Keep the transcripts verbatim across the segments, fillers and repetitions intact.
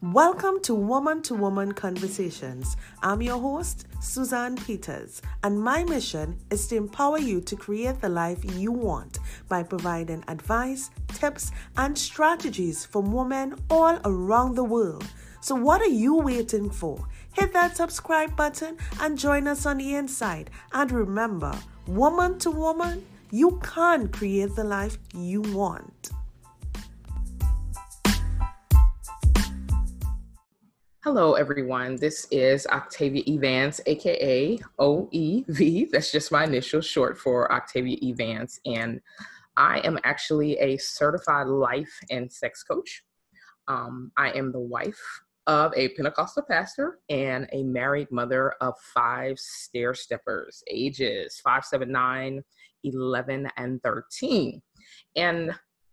Welcome to Woman to Woman Conversations. I'm your host, Suzanne Peters, and my mission is to empower you to create the life you want by providing advice, tips, and strategies from women all around the world. So what are you waiting for? Hit that subscribe button and join us on the inside. And remember, woman to woman, you can create the life you want. Hello, everyone. This is Octavia Evans, aka O E V. That's just my initial short for Octavia Evans. And I am actually a certified life and sex coach. Um, I am the wife of a Pentecostal pastor and a married mother of five stair steppers, ages five, seven, nine, eleven, and thirteen. And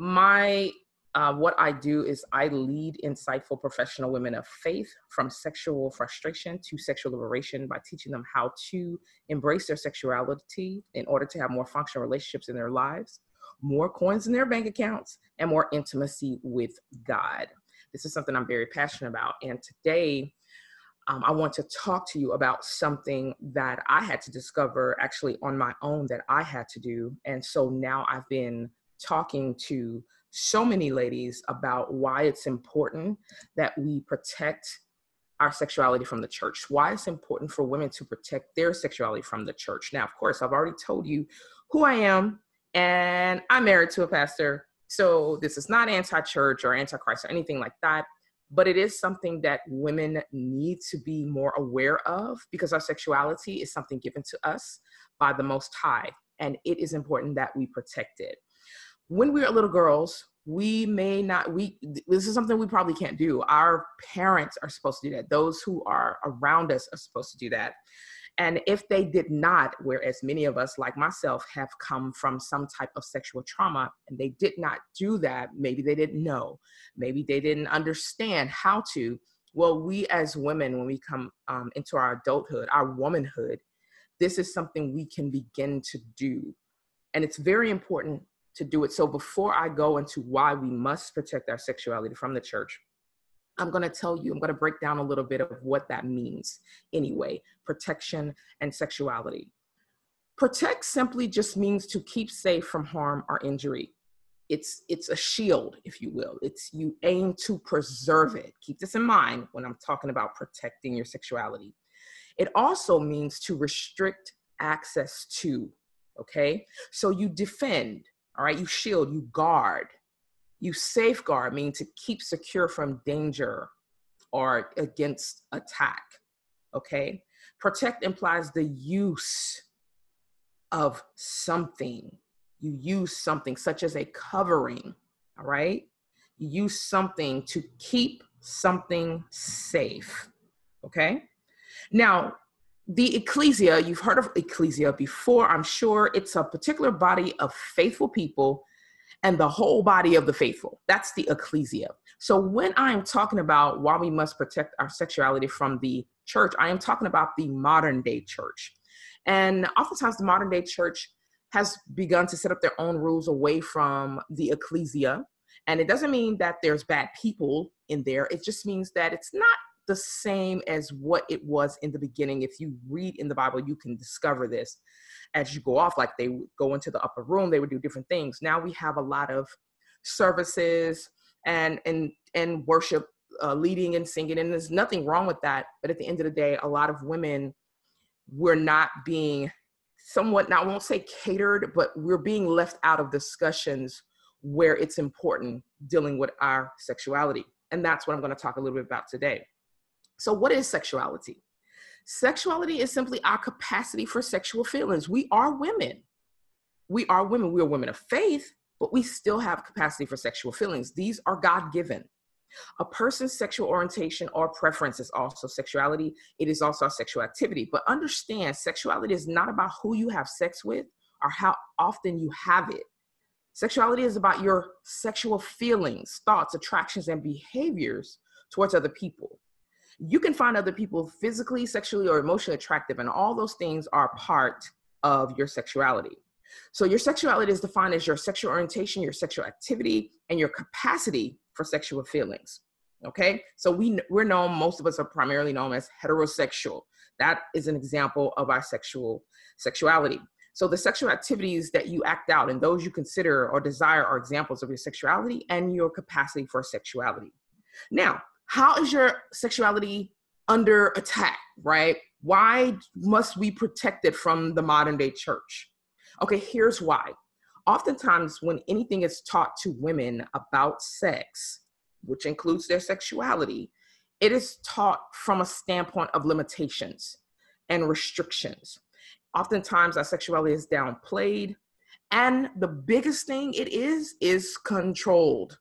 my Uh, what I do is I lead insightful professional women of faith from sexual frustration to sexual liberation by teaching them how to embrace their sexuality in order to have more functional relationships in their lives, more coins in their bank accounts, and more intimacy with God. This is something I'm very passionate about. And today, um, I want to talk to you about something that I had to discover actually on my own that I had to do. And so now I've been talking to so many ladies about why it's important that we protect our sexuality from the church, why it's important for women to protect their sexuality from the church. Now, of course, I've already told you who I am, and I'm married to a pastor. So this is not anti-church or anti-Christ or anything like that, but it is something that women need to be more aware of because our sexuality is something given to us by the Most High, and it is important that we protect it. When we were little girls, we may not, we, this is something we probably can't do. Our parents are supposed to do that. Those who are around us are supposed to do that. And if they did not, whereas many of us, like myself, have come from some type of sexual trauma and they did not do that, maybe they didn't know, maybe they didn't understand how to. Well, we as women, when we come um, into our adulthood, our womanhood, this is something we can begin to do. And it's very important to do it. So before I go into why we must protect our sexuality from the church, I'm going to tell you, I'm going to break down a little bit of what that means anyway, protection and sexuality. Protect simply just means to keep safe from harm or injury. It's, it's a shield, if you will. It's you aim to preserve it. Keep this in mind when I'm talking about protecting your sexuality. It also means to restrict access to, okay? So you defend. All right, you shield, you guard, you safeguard, meaning to keep secure from danger or against attack, okay? Protect implies the use of something. You use something such as a covering, all right? You use something to keep something safe, okay? Now, the ecclesia, you've heard of ecclesia before, I'm sure. It's a particular body of faithful people and the whole body of the faithful. That's the ecclesia. So when I'm talking about why we must protect our sexuality from the church, I am talking about the modern day church. And oftentimes the modern day church has begun to set up their own rules away from the ecclesia. And it doesn't mean that there's bad people in there. It just means that it's not the same as what it was in the beginning. If you read in the Bible, you can discover this as you go off. Like they would go into the upper room, they would do different things. Now we have a lot of services and and and worship, uh, leading and singing, and there's nothing wrong with that. But at the end of the day, a lot of women, we're not being somewhat, now I won't say catered, but we're being left out of discussions where it's important dealing with our sexuality. And that's what I'm going to talk a little bit about today. So what is sexuality? Sexuality is simply our capacity for sexual feelings. We are women. We are women. We are women of faith, but we still have capacity for sexual feelings. These are God-given. A person's sexual orientation or preference is also sexuality. It is also a sexual activity. But understand, sexuality is not about who you have sex with or how often you have it. Sexuality is about your sexual feelings, thoughts, attractions, and behaviors towards other people. You can find other people physically, sexually, or emotionally attractive, and all those things are part of your sexuality. So your sexuality is defined as your sexual orientation, your sexual activity, and your capacity for sexual feelings. Okay, so we, we're known, most of us are primarily known as heterosexual. That is an example of our sexual sexuality. So the sexual activities that you act out and those you consider or desire are examples of your sexuality and your capacity for sexuality. Now, how is your sexuality under attack, right? Why must we protect it from the modern day church? Okay, here's why. Oftentimes when anything is taught to women about sex, which includes their sexuality, it is taught from a standpoint of limitations and restrictions. Oftentimes our sexuality is downplayed, and the biggest thing it is, is controlled.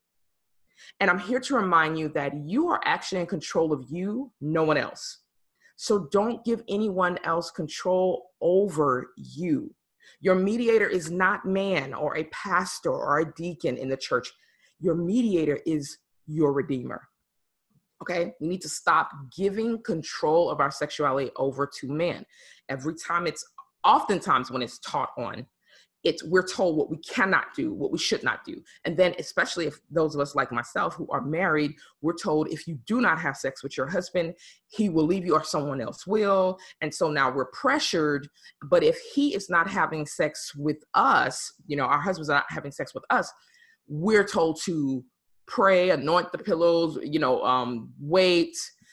And I'm here to remind you that you are actually in control of you, no one else. So don't give anyone else control over you. Your mediator is not man or a pastor or a deacon in the church. Your mediator is your redeemer. Okay, we need to stop giving control of our sexuality over to men. Every time it's, oftentimes when it's taught on, it's, we're told what we cannot do, what we should not do. And then especially if those of us like myself who are married, we're told if you do not have sex with your husband, he will leave you or someone else will. And so now we're pressured, but if he is not having sex with us, you know, our husbands are not having sex with us, we're told to pray, anoint the pillows, you know, um, wait,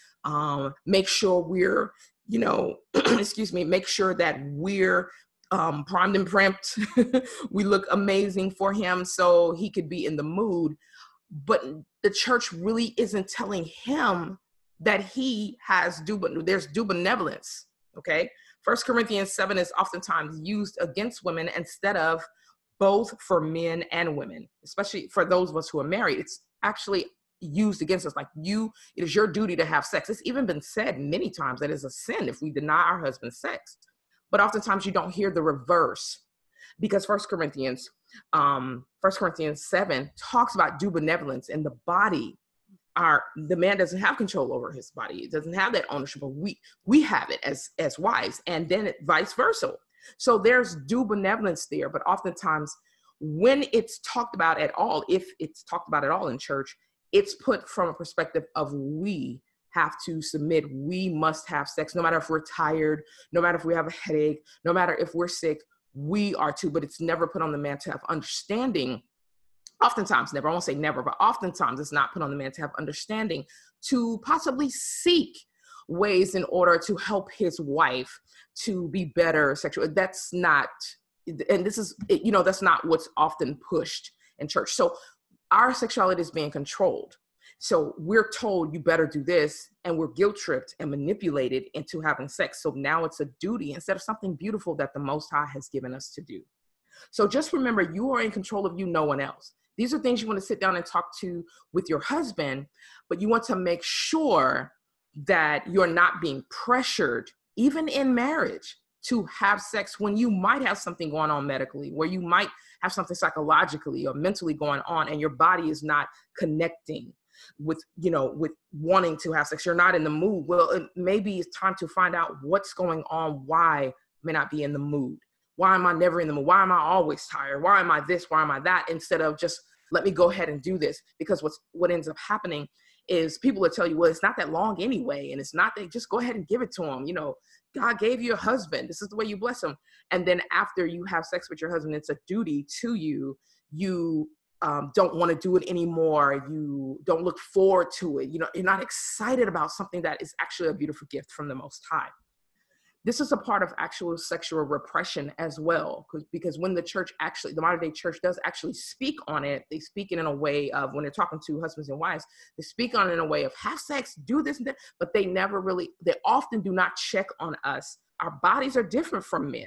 um, make sure we're, you know, excuse me, make sure that we're um, primed and primped. We look amazing for him so he could be in the mood. But the church really isn't telling him that he has due, there's due benevolence, okay? First Corinthians seven is oftentimes used against women instead of both for men and women, especially for those of us who are married. It's actually used against us, like you, it is your duty to have sex. It's even been said many times that it's a sin if we deny our husband sex. But oftentimes you don't hear the reverse, because First Corinthians, um, First Corinthians seven talks about due benevolence in the body. Our, the man doesn't have control over his body. It doesn't have that ownership, but we, we have it as, as wives, and then it, vice versa. So there's due benevolence there, but oftentimes when it's talked about at all, if it's talked about at all in church, it's put from a perspective of we have to submit. We must have sex, no matter if we're tired, no matter if we have a headache, no matter if we're sick, we are to, but it's never put on the man to have understanding. Oftentimes, never, I won't say never, but oftentimes it's not put on the man to have understanding, to possibly seek ways in order to help his wife to be better sexual. That's not, and this is, you know, that's not what's often pushed in church. So our sexuality is being controlled. So we're told you better do this, and we're guilt tripped and manipulated into having sex. So now it's a duty instead of something beautiful that the Most High has given us to do. So just remember, you are in control of you, no one else. These are things you want to sit down and talk to with your husband, but you want to make sure that you're not being pressured, even in marriage, to have sex when you might have something going on medically, where you might have something psychologically or mentally going on, and your body is not connecting with, you know, with wanting to have sex. You're not in the mood. Well, it, maybe it's time to find out what's going on. Why I may not be in the mood? Why am I never in the mood? Why am I always tired? Why am I this? Why am I that? Instead of just let me go ahead and do this. Because what's what ends up happening is people will tell you, well, it's not that long anyway. And it's not that, just go ahead and give it to him. You know, God gave you a husband. This is the way you bless him. And then after you have sex with your husband, it's a duty to you. You um, don't want to do it anymore. You don't look forward to it. You know, you're not excited about something that is actually a beautiful gift from the Most High. This is a part of actual sexual repression as well, because when the church actually, the modern day church does actually speak on it, they speak it in a way of, when they're talking to husbands and wives, they speak on it in a way of have sex, do this and that, but they never really, they often do not check on us. Our bodies are different from men.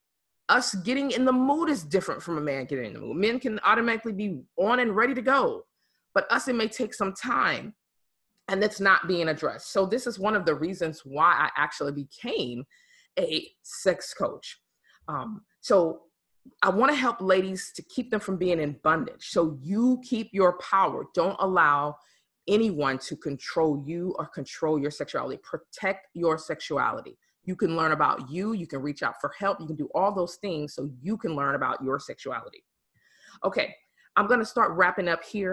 Us getting in the mood is different from a man getting in the mood. Men can automatically be on and ready to go, but us, it may take some time, and that's not being addressed. So this is one of the reasons why I actually became a sex coach. Um, so I want to help ladies to keep them from being in bondage. So you keep your power. Don't allow anyone to control you or control your sexuality. Protect your sexuality. You can learn about you. You can reach out for help. You can do all those things so you can learn about your sexuality. Okay, I'm going to start wrapping up here.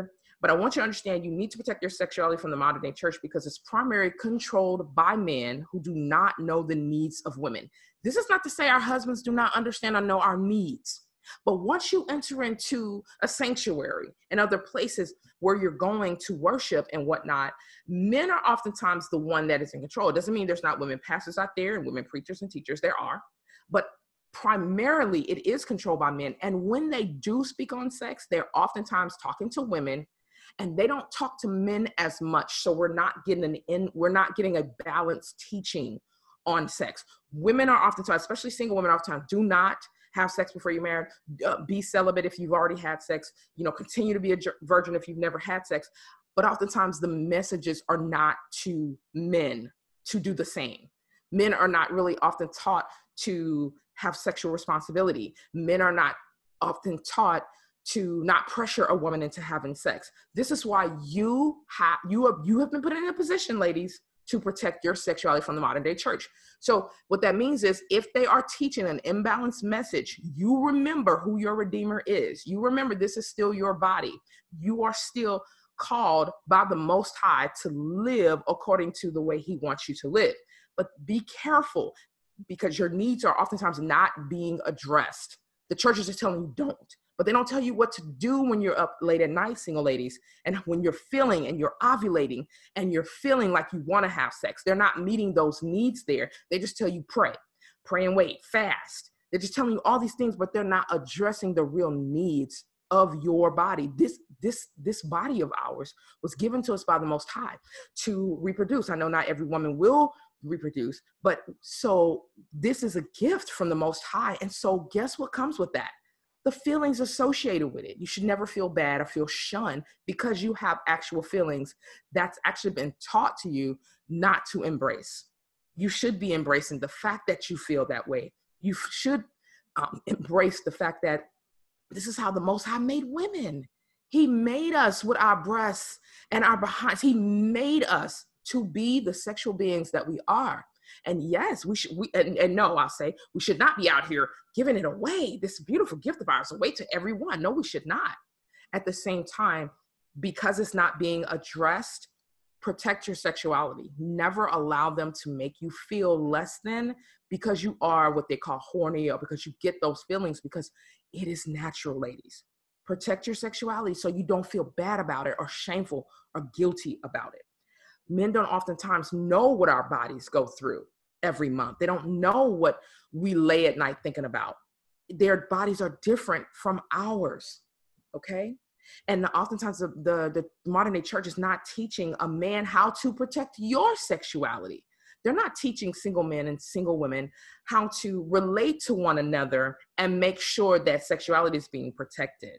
But I want you to understand you need to protect your sexuality from the modern day church because it's primarily controlled by men who do not know the needs of women. This is not to say our husbands do not understand or know our needs. But once you enter into a sanctuary and other places where you're going to worship and whatnot, men are oftentimes the one that is in control. It doesn't mean there's not women pastors out there and women preachers and teachers. There are. But primarily it is controlled by men. And when they do speak on sex, they're oftentimes talking to women, and they don't talk to men as much. So we're not getting an in, we're not getting a balanced teaching on sex. Women are oftentimes, especially single women, oftentimes do not have sex before you're married. Uh, be celibate if you've already had sex. You know, continue to be a virgin if you've never had sex. But oftentimes the messages are not to men to do the same. Men are not really often taught to have sexual responsibility. Men are not often taught to not pressure a woman into having sex. This is why you have you have you have been put in a position, ladies, to protect your sexuality from the modern day church. So what that means is if they are teaching an imbalanced message, you remember who your Redeemer is. You remember this is still your body. You are still called by the Most High to live according to the way he wants you to live. But be careful because your needs are oftentimes not being addressed. The churches are telling you don't. But they don't tell you what to do when you're up late at night, single ladies, and when you're feeling and you're ovulating and you're feeling like you want to have sex. They're not meeting those needs there. They just tell you pray, pray and wait, fast. They're just telling you all these things, but they're not addressing the real needs of your body. This, this, this body of ours was given to us by the Most High to reproduce. I know not every woman will reproduce, but so this is a gift from the Most High. And so guess what comes with that? The feelings associated with it. You should never feel bad or feel shunned because you have actual feelings that's actually been taught to you not to embrace. You should be embracing the fact that you feel that way. You should um, embrace the fact that this is how the Most High made women. He made us with our breasts and our behinds. He made us to be the sexual beings that we are. And yes, we should, we, and, and no, I'll say, we should not be out here giving it away, this beautiful gift of ours, away to everyone. No, we should not. At the same time, because it's not being addressed, protect your sexuality. Never allow them to make you feel less than because you are what they call horny or because you get those feelings because it is natural, ladies. Protect your sexuality so you don't feel bad about it or shameful or guilty about it. Men don't oftentimes know what our bodies go through every month. They don't know what we lay at night thinking about. Their bodies are different from ours, okay? And oftentimes the, the, the modern day church is not teaching a man how to protect your sexuality. They're not teaching single men and single women how to relate to one another and make sure that sexuality is being protected.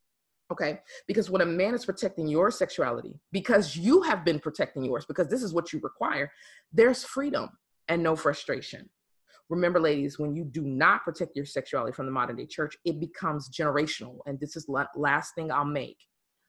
Okay, because when a man is protecting your sexuality, because you have been protecting yours, because this is what you require, there's freedom and no frustration. Remember, ladies, when you do not protect your sexuality from the modern day church, it becomes generational. And this is the last thing I'll make.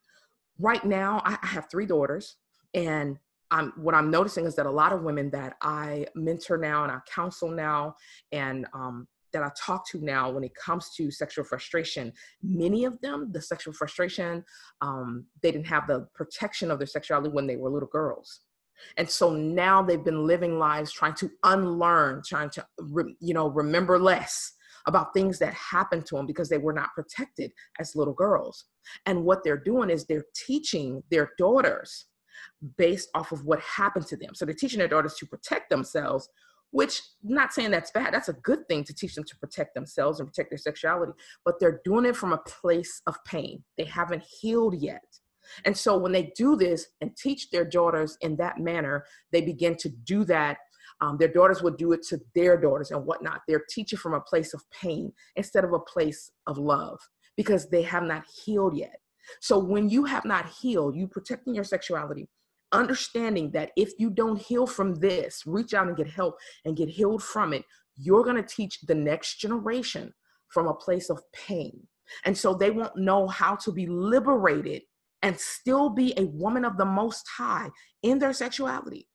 Right now, I have three daughters, and I'm, what I'm noticing is that a lot of women that I mentor now and I counsel now and um, that I talk to now when it comes to sexual frustration, many of them, the sexual frustration, um, they didn't have the protection of their sexuality when they were little girls. And so now they've been living lives trying to unlearn, trying to, re, you know, remember less about things that happened to them because they were not protected as little girls. And what they're doing is they're teaching their daughters based off of what happened to them. So they're teaching their daughters to protect themselves, which I'm not saying that's bad. That's a good thing to teach them to protect themselves and protect their sexuality, but they're doing it from a place of pain. They haven't healed yet. And so when they do this and teach their daughters in that manner, they begin to do that. Um, their daughters will do it to their daughters and whatnot. They're teaching from a place of pain instead of a place of love because they have not healed yet. So when you have not healed, you protecting your sexuality, understanding that if you don't heal from this, reach out and get help and get healed from it, you're going to teach the next generation from a place of pain. And so they won't know how to be liberated and still be a woman of the Most High in their sexuality.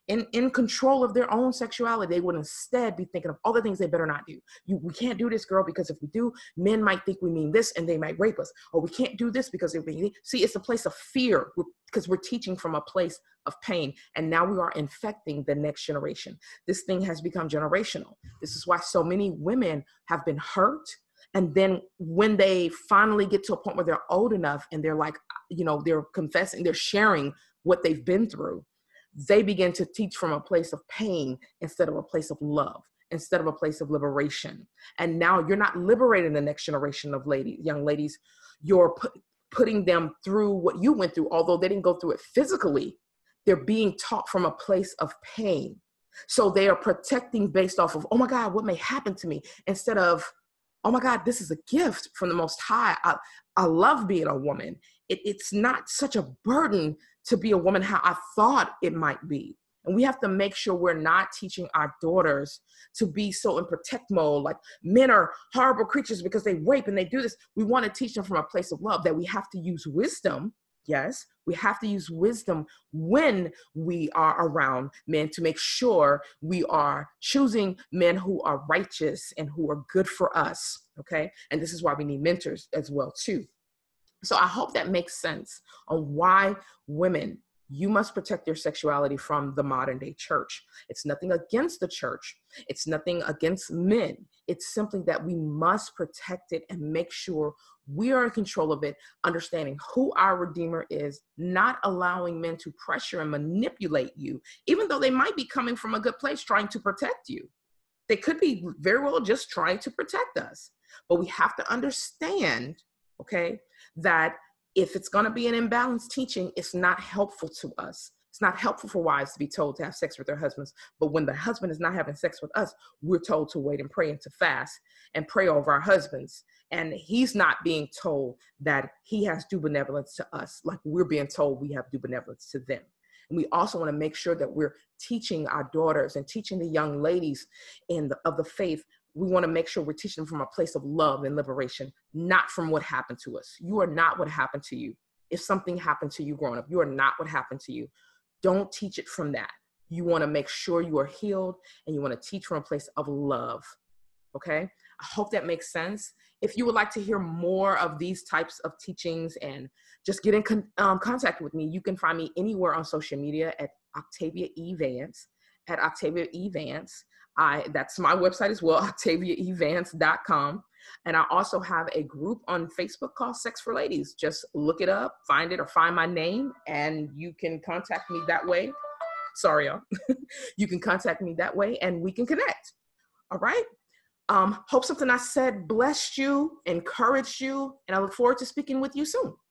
in, in control of their own sexuality. They would instead be thinking of all the things they better not do. You, we can't do this, girl, because if we do, men might think we mean this and they might rape us. Or we can't do this because if we, see, it's a place of fear because we're teaching from a place of pain. And now we are infecting the next generation. This thing has become generational. This is why so many women have been hurt. And then when they finally get to a point where they're old enough and they're like, you know, they're confessing, they're sharing what they've been through, they begin to teach from a place of pain instead of a place of love, instead of a place of liberation. And now you're not liberating the next generation of ladies, young ladies. You're put, putting them through what you went through, although they didn't go through it physically. They're being taught from a place of pain. So they are protecting based off of, oh my God, what may happen to me? Instead of, oh my God, this is a gift from the Most High. I, I love being a woman. It, it's not such a burden to be a woman how I thought it might be. And we have to make sure we're not teaching our daughters to be so in protect mode, like men are horrible creatures because they rape and they do this. We want to teach them from a place of love, that we have to use wisdom. Yes, we have to use wisdom when we are around men to make sure we are choosing men who are righteous and who are good for us, okay? And this is why we need mentors as well, too. So I hope that makes sense on why women, you must protect your sexuality from the modern day church. It's nothing against the church. It's nothing against men. It's simply that we must protect it and make sure we are in control of it, understanding who our Redeemer is, not allowing men to pressure and manipulate you, even though they might be coming from a good place trying to protect you. They could be very well just trying to protect us. But we have to understand, okay, that if it's going to be an imbalanced teaching, it's not helpful to us. It's not helpful for wives to be told to have sex with their husbands. But when the husband is not having sex with us, we're told to wait and pray and to fast and pray over our husbands. And he's not being told that he has due benevolence to us, like we're being told we have due benevolence to them. And we also want to make sure that we're teaching our daughters and teaching the young ladies in the, of the faith. We want to make sure we're teaching them from a place of love and liberation, not from what happened to us. You are not what happened to you. If something happened to you growing up, you are not what happened to you. Don't teach it from that. You want to make sure you are healed, and you want to teach from a place of love. Okay? I hope that makes sense. If you would like to hear more of these types of teachings and just get in con- um, contact with me, you can find me anywhere on social media at Octavia E. Vance, at Octavia E. Vance. I, that's my website as well, octavia e vance dot com. And I also have a group on Facebook called Sex for Ladies. Just look it up, find it, or find my name, and you can contact me that way. Sorry, y'all. You can contact me that way, and we can connect. All right? Um, hope something I said blessed you, encouraged you, and I look forward to speaking with you soon.